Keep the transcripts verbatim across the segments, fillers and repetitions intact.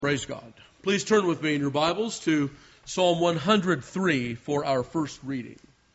Praise God. Please turn with me in your Bibles to Psalm one hundred three for our first reading.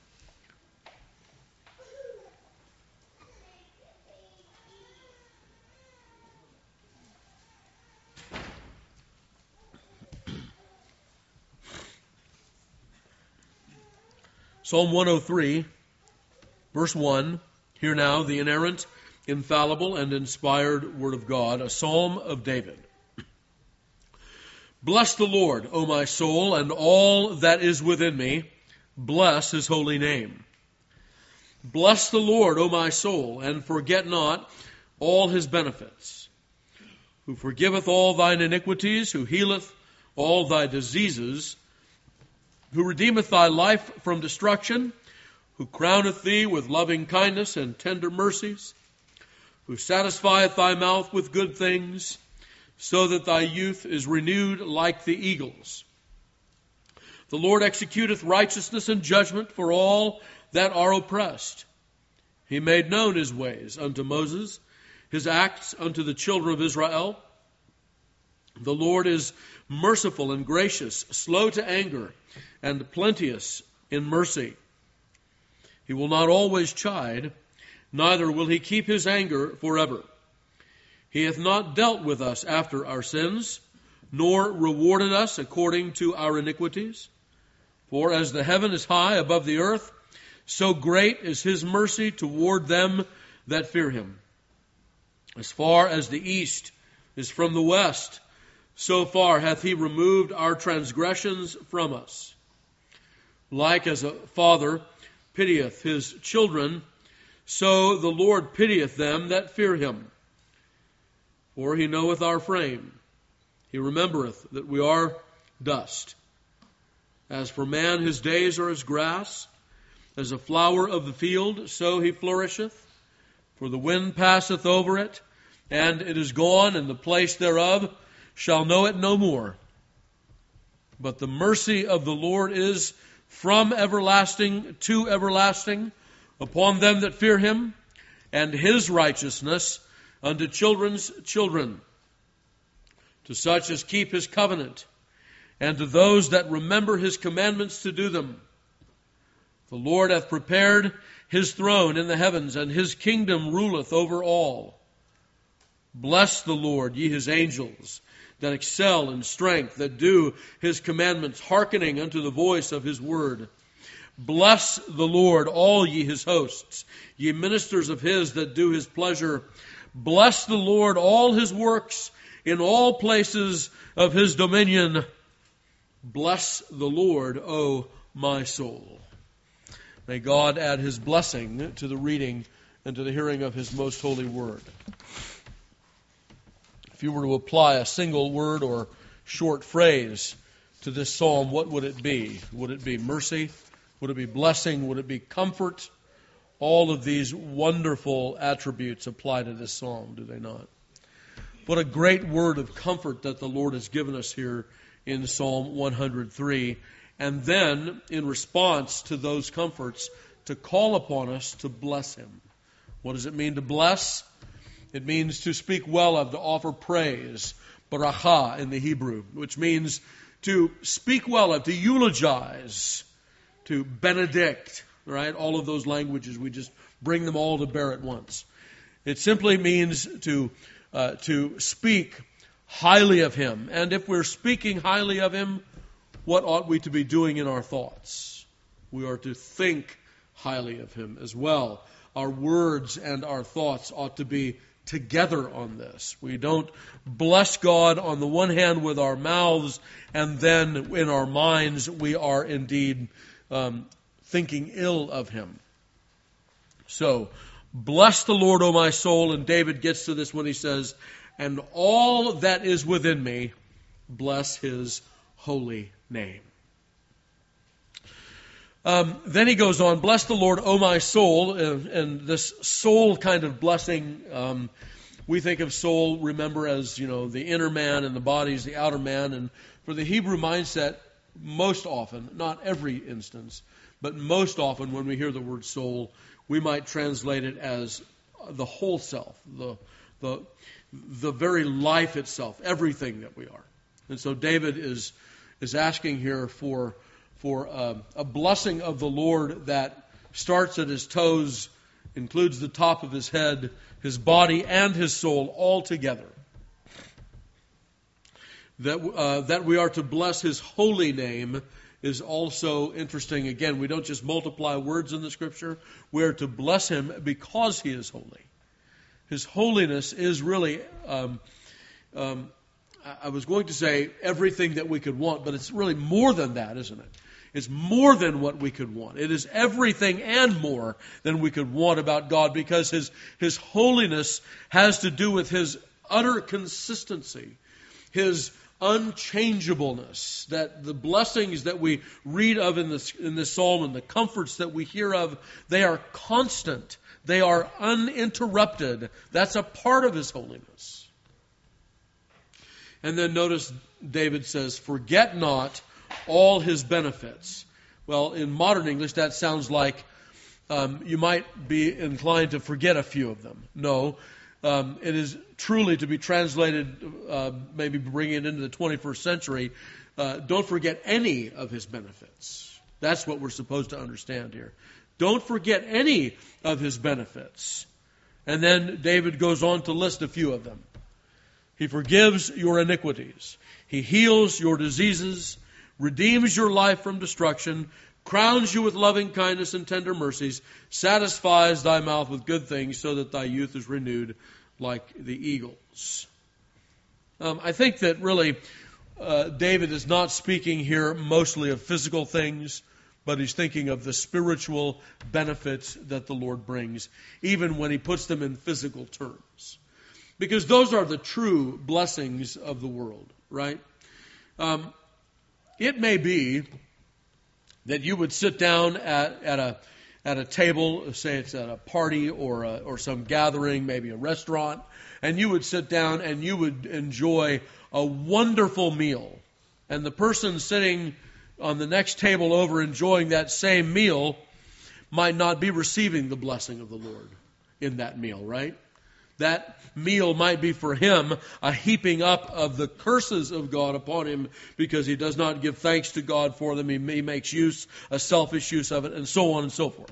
Psalm one oh three, verse one. Hear now the inerrant, infallible, and inspired Word of God, a psalm of David. Bless the Lord, O my soul, and all that is within me. Bless his holy name. Bless the Lord, O my soul, and forget not all his benefits, who forgiveth all thine iniquities, who healeth all thy diseases, who redeemeth thy life from destruction, who crowneth thee with loving kindness and tender mercies, who satisfieth thy mouth with good things, so that thy youth is renewed like the eagles. The Lord executeth righteousness and judgment for all that are oppressed. He made known his ways unto Moses, his acts unto the children of Israel. The Lord is merciful and gracious, slow to anger, and plenteous in mercy. He will not always chide, neither will he keep his anger forever. He hath not dealt with us after our sins, nor rewarded us according to our iniquities. For as the heaven is high above the earth, so great is his mercy toward them that fear him. As far as the east is from the west, so far hath he removed our transgressions from us. Like as a father pitieth his children, so the Lord pitieth them that fear him. For he knoweth our frame. He remembereth that we are dust. As for man, his days are as grass. As a flower of the field, so he flourisheth. For the wind passeth over it, and it is gone, and the place thereof shall know it no more. But the mercy of the Lord is from everlasting to everlasting upon them that fear him, and his righteousness unto children's children, to such as keep his covenant, and to those that remember his commandments to do them. The Lord hath prepared his throne in the heavens, and his kingdom ruleth over all. Bless the Lord, ye his angels, that excel in strength, that do his commandments, hearkening unto the voice of his word. Bless the Lord, all ye his hosts, ye ministers of his that do his pleasure. Bless the Lord, all his works, in all places of his dominion. Bless the Lord, O my soul. May God add his blessing to the reading and to the hearing of his most holy word. If you were to apply a single word or short phrase to this psalm, what would it be? Would it be mercy? Would it be blessing? Would it be comfort? All of these wonderful attributes apply to this psalm, do they not? What a great word of comfort that the Lord has given us here in Psalm one hundred three. And then, in response to those comforts, to call upon us to bless him. What does it mean to bless? It means to speak well of, to offer praise, barakah in the Hebrew, which means to speak well of, to eulogize, to benedict. Right? All of those languages, we just bring them all to bear at once. It simply means to uh, to speak highly of him. And if we're speaking highly of him, what ought we to be doing in our thoughts? We are to think highly of him as well. Our words and our thoughts ought to be together on this. We don't bless God on the one hand with our mouths, and then in our minds we are indeed um, thinking ill of him. So, bless the Lord, O my soul, and David gets to this when he says, and all that is within me, bless his holy name. Um, then he goes on, bless the Lord, O my soul, and, and this soul kind of blessing, um, we think of soul, remember, as, you know, the inner man, and the body is the outer man, and for the Hebrew mindset, most often, not every instance, but most often when we hear the word soul, we might translate it as the whole self, the the the very life itself, everything that we are. And so David is is asking here for for uh, a blessing of the Lord that starts at his toes, includes the top of his head, his body, and his soul all together. That uh, that we are to bless his holy name is also interesting. Again, we don't just multiply words in the Scripture. We are to bless him because he is holy. His holiness is really, um, um, I was going to say everything that we could want, but it's really more than that, isn't it? It's more than what we could want. It is everything and more than we could want about God, because his, his holiness has to do with his utter consistency, his unchangeableness, that the blessings that we read of in this, in this psalm and the comforts that we hear of, they are constant. They are uninterrupted. That's a part of his holiness. And then notice David says, forget not all his benefits. Well, in modern English, that sounds like um, you might be inclined to forget a few of them. No, um, it is truly to be translated, uh, maybe bringing it into the twenty-first century, uh, don't forget any of his benefits. That's what we're supposed to understand here. Don't forget any of his benefits. And then David goes on to list a few of them. He forgives your iniquities. He heals your diseases, redeems your life from destruction, crowns you with loving kindness and tender mercies, satisfies thy mouth with good things, so that thy youth is renewed like the eagles. Um, I think that really uh, David is not speaking here mostly of physical things, but he's thinking of the spiritual benefits that the Lord brings, even when he puts them in physical terms. Because those are the true blessings of the world, right? Um, it may be that you would sit down at, at a at a table, say it's at a party or a, or some gathering, maybe a restaurant, and you would sit down and you would enjoy a wonderful meal. And the person sitting on the next table over enjoying that same meal might not be receiving the blessing of the Lord in that meal, right? That meal might be for him a heaping up of the curses of God upon him because he does not give thanks to God for them. He, he makes use, a selfish use of it, and so on and so forth.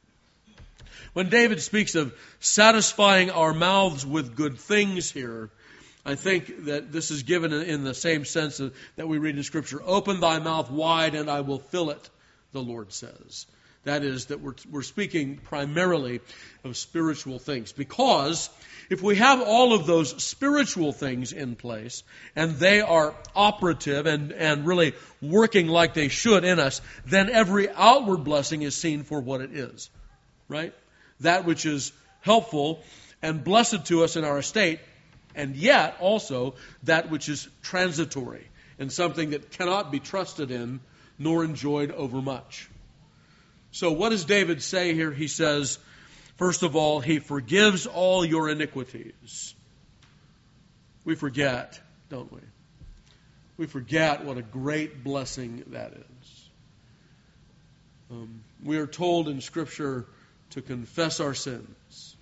When David speaks of satisfying our mouths with good things here, I think that this is given in the same sense that we read in Scripture. Open thy mouth wide and I will fill it, the Lord says. That is, that we're, we're speaking primarily of spiritual things. Because if we have all of those spiritual things in place, and they are operative and, and really working like they should in us, then every outward blessing is seen for what it is. Right? That which is helpful and blessed to us in our estate, and yet also that which is transitory and something that cannot be trusted in nor enjoyed overmuch. So what does David say here? He says, first of all, he forgives all your iniquities. We forget, don't we? We forget what a great blessing that is. Um, we are told in Scripture to confess our sins.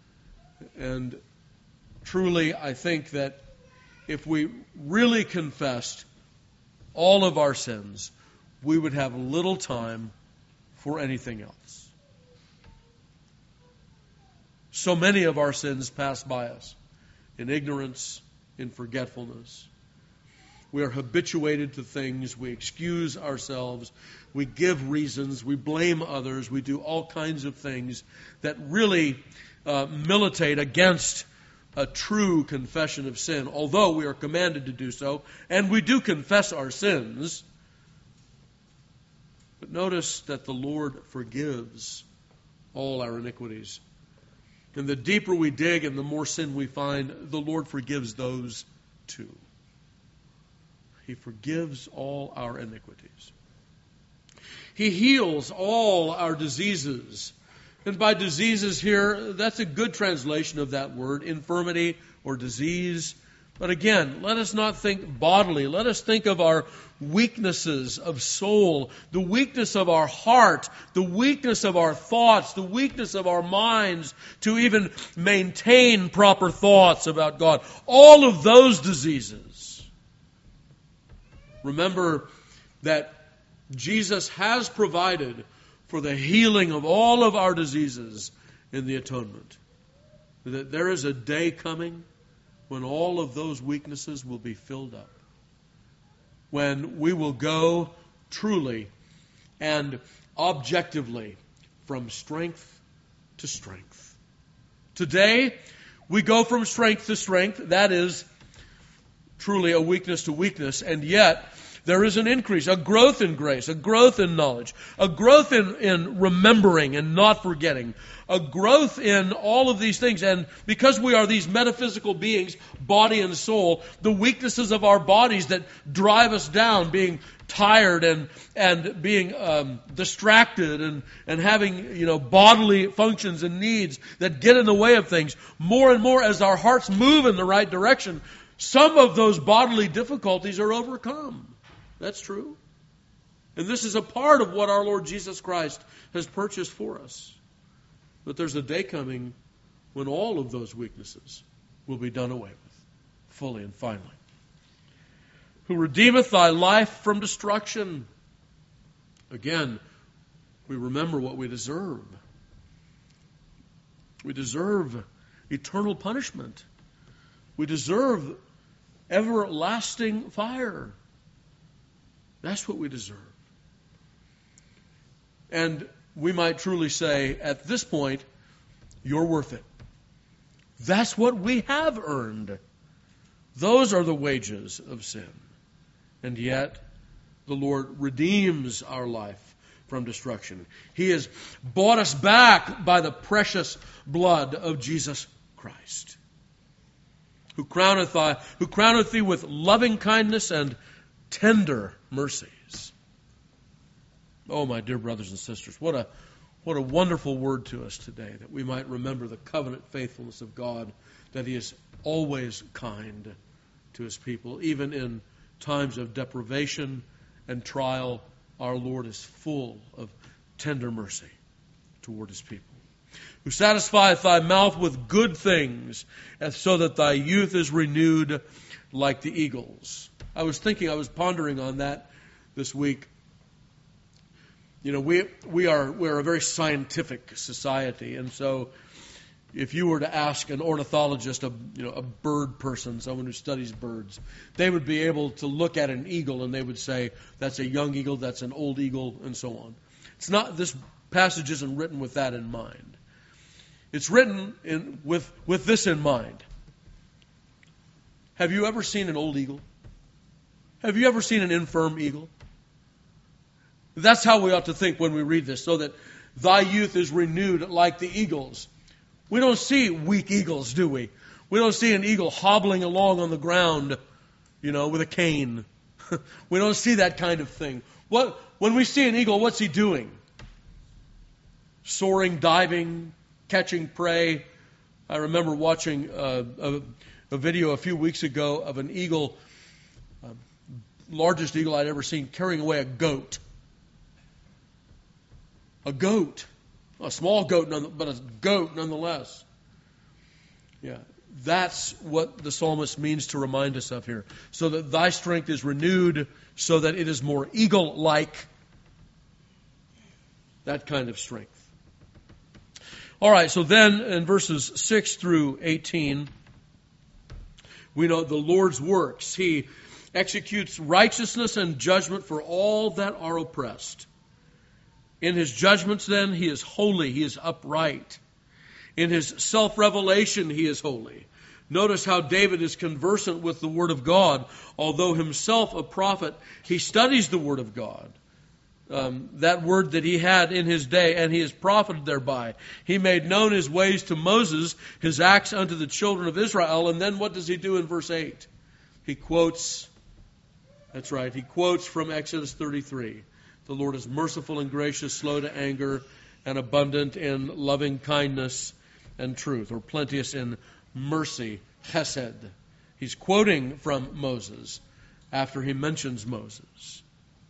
And truly, I think that if we really confessed all of our sins, we would have little time for anything else. So many of our sins pass by us in ignorance, in forgetfulness. We are habituated to things. We excuse ourselves. We give reasons. We blame others. We do all kinds of things that really uh, militate against a true confession of sin, although we are commanded to do so, and we do confess our sins. But notice that the Lord forgives all our iniquities. And the deeper we dig and the more sin we find, the Lord forgives those too. He forgives all our iniquities. He heals all our diseases. And by diseases here, that's a good translation of that word, infirmity or disease. But again, let us not think bodily. Let us think of our weaknesses of soul, the weakness of our heart, the weakness of our thoughts, the weakness of our minds to even maintain proper thoughts about God. All of those diseases Remember that Jesus has provided for the healing of all of our diseases in the atonement. That there is a day coming when all of those weaknesses will be filled up. When we will go truly and objectively from strength to strength. Today, we go from strength to strength. That is truly a weakness to weakness. And yet, there is an increase, a growth in grace, a growth in knowledge, a growth in, in remembering and not forgetting, a growth in all of these things. And because we are these metaphysical beings, body and soul, the weaknesses of our bodies that drive us down, being tired and and being um, distracted and, and having, you know, bodily functions and needs that get in the way of things, more and more as our hearts move in the right direction, some of those bodily difficulties are overcome. That's true. And this is a part of what our Lord Jesus Christ has purchased for us. But there's a day coming when all of those weaknesses will be done away with, fully and finally. Who redeemeth thy life from destruction. Again, we remember what we deserve. We deserve eternal punishment. We deserve everlasting fire. That's what we deserve. And we might truly say, at this point, you're worth it. That's what we have earned. Those are the wages of sin. And yet, the Lord redeems our life from destruction. He has bought us back by the precious blood of Jesus Christ, who crowneth thee, who crowneth thee with loving kindness and tender mercies. Oh, my dear brothers and sisters, what a what a wonderful word to us today, that we might remember the covenant faithfulness of God, that He is always kind to His people. Even in times of deprivation and trial, our Lord is full of tender mercy toward His people. Who satisfieth thy mouth with good things, and so that thy youth is renewed like the eagles. I was thinking, I was pondering on that this week. You know, we we are we're a very scientific society, and so if you were to ask an ornithologist, a you know a bird person, someone who studies birds, they would be able to look at an eagle and they would say that's a young eagle, that's an old eagle, and so on. It's not this passage isn't written with that in mind. It's written in with with this in mind. Have you ever seen an old eagle? Have you ever seen an infirm eagle? That's how we ought to think when we read this, so that thy youth is renewed like the eagles. We don't see weak eagles, do we? We don't see an eagle hobbling along on the ground, you know, with a cane. We don't see that kind of thing. What, when we see an eagle, what's he doing? Soaring, diving, catching prey. I remember watching uh, a, a video a few weeks ago of an eagle, uh, largest eagle I'd ever seen, carrying away a goat. A goat. A small goat, but a goat nonetheless. Yeah, that's what the psalmist means to remind us of here. So that thy strength is renewed, so that it is more eagle-like. That kind of strength. All right, so then in verses six through eighteen, we know the Lord's works. He executes righteousness and judgment for all that are oppressed. In His judgments, then, He is holy, He is upright. In His self-revelation, He is holy. Notice how David is conversant with the Word of God. Although himself a prophet, he studies the Word of God. Um, that Word that he had in his day, and he is profited thereby. He made known His ways to Moses, His acts unto the children of Israel. And then what does he do in verse eight? He quotes, that's right, he quotes from Exodus thirty-three. The Lord is merciful and gracious, slow to anger, and abundant in loving kindness and truth, or plenteous in mercy, chesed. He's quoting from Moses after he mentions Moses.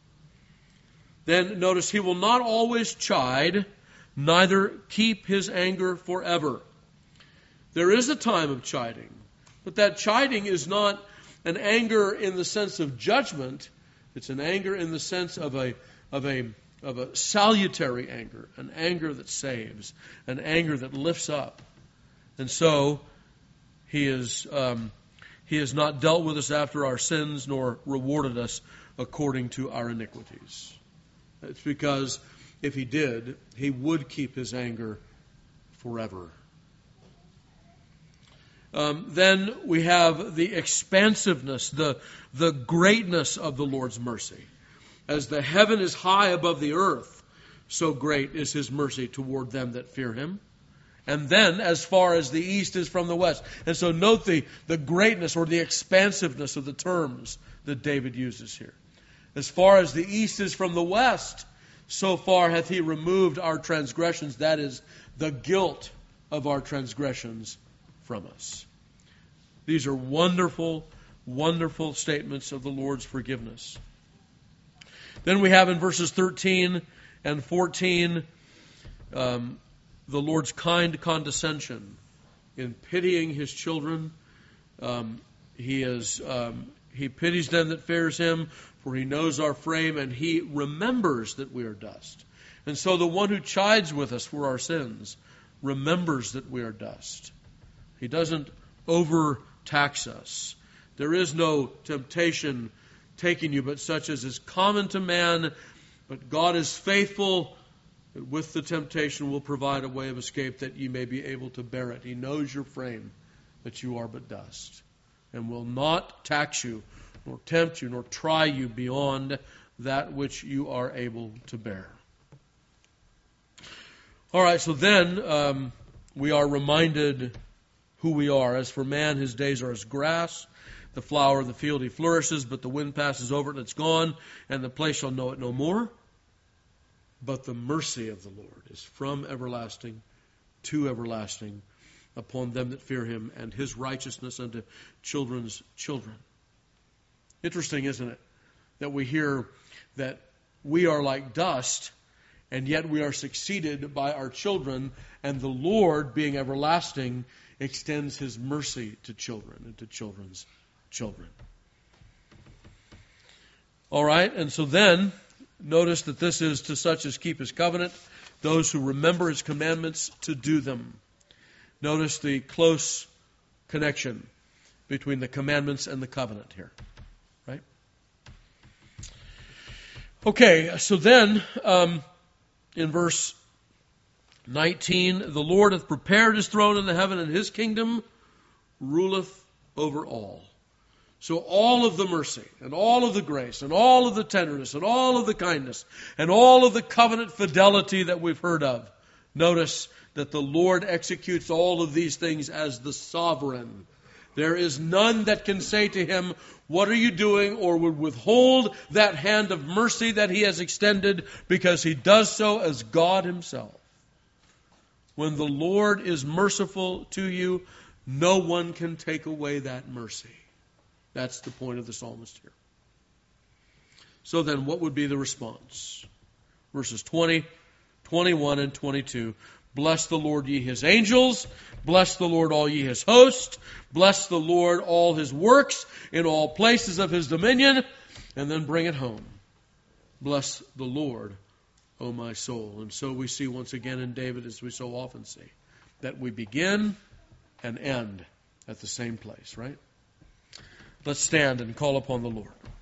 Then notice, He will not always chide, neither keep His anger forever. There is a time of chiding, but that chiding is not an anger in the sense of judgment. It's an anger in the sense of a of a of a salutary anger, an anger that saves, an anger that lifts up. And so he is um, he has not dealt with us after our sins, nor rewarded us according to our iniquities. It's because if he did, he would keep his anger forever. Um, then we have the expansiveness, the, the greatness of the Lord's mercy. As the heaven is high above the earth, so great is his mercy toward them that fear him. And then, as far as the east is from the west. And so note the, the greatness or the expansiveness of the terms that David uses here. As far as the east is from the west, so far hath he removed our transgressions, that is, the guilt of our transgressions from us. These are wonderful, wonderful statements of the Lord's forgiveness. Then we have in verses thirteen and fourteen um, the Lord's kind condescension in pitying his children. Um, he is um, he pities them that fears him, for he knows our frame, and he remembers that we are dust. And so the one who chides with us for our sins remembers that we are dust. He doesn't overtax us. There is no temptation taking you but such as is common to man. But God is faithful, that with the temptation will provide a way of escape that you may be able to bear it. He knows your frame, that you are but dust, and will not tax you, nor tempt you, nor try you beyond that which you are able to bear. All right, so then um, we are reminded who we are. As for man, his days are as grass. The flower of the field he flourishes, but the wind passes over it and it's gone, and the place shall know it no more. But the mercy of the Lord is from everlasting to everlasting upon them that fear him, and his righteousness unto children's children. Interesting, isn't it, that we hear that we are like dust, and yet we are succeeded by our children, and the Lord, being everlasting, extends his mercy to children and to children's children. All right, and so then, notice that this is to such as keep his covenant, those who remember his commandments to do them. Notice the close connection between the commandments and the covenant here. Right? Okay, so then, um, in verse nineteen, the Lord hath prepared his throne in the heaven, and his kingdom ruleth over all. So all of the mercy, and all of the grace, and all of the tenderness, and all of the kindness, and all of the covenant fidelity that we've heard of, notice that the Lord executes all of these things as the sovereign. There is none that can say to him, what are you doing, or would withhold that hand of mercy that he has extended, because he does so as God himself. When the Lord is merciful to you, no one can take away that mercy. That's the point of the psalmist here. So then, what would be the response? Verses twenty, twenty-one, and twenty-two. Bless the Lord, ye his angels. Bless the Lord, all ye his hosts. Bless the Lord, all his works, in all places of his dominion. And then bring it home. Bless the Lord, O my soul. And so we see once again in David, as we so often see, that we begin and end at the same place, right? Let's stand and call upon the Lord.